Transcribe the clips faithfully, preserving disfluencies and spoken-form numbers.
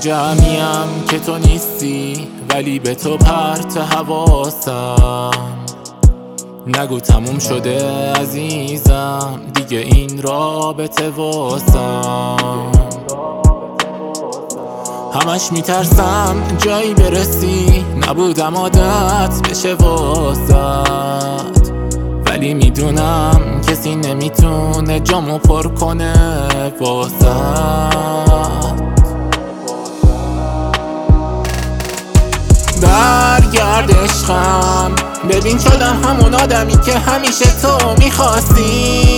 جمعیم که تو نیستی، ولی به تو پرت حواسم. نگو تموم شده عزیزم، دیگه این رابطه واسم. همش میترسم جایی برسی، نبودم عادت بشه واسط. ولی میدونم کسی نمیتونه جامو پر کنه واسط. برگرد عشقم، ببین شدم همون آدمی که همیشه تو میخواستی.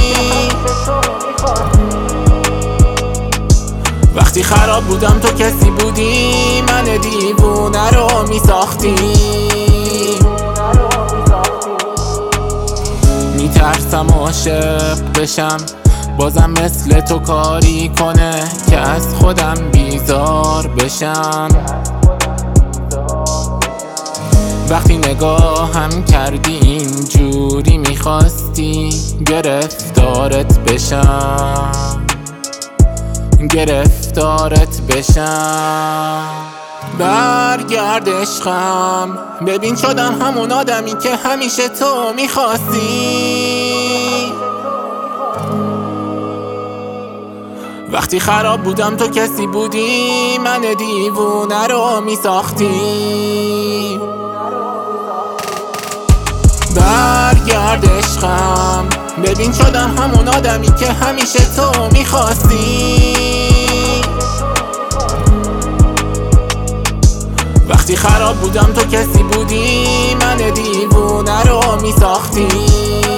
وقتی خراب بودم تو کسی بودی، من دیوونه رو میساختی. میترسم عاشق بشم، بازم مثل تو کاری کنه که از خودم بیزار بشم. وقتی نگاهم کردی اینجوری میخواستی گرفتارت بشم، گرفتارت بشم. برگرد عشقم، ببین شدم همون آدمی که همیشه تو میخواستی. وقتی خراب بودم تو کسی بودی، من دیوونه رو میساختی. برگرد عشقم، ببین شدم همون آدمی که همیشه تو میخواستی. وقتی خراب بودم تو کسی بودی، من دیوونه رو میساختی.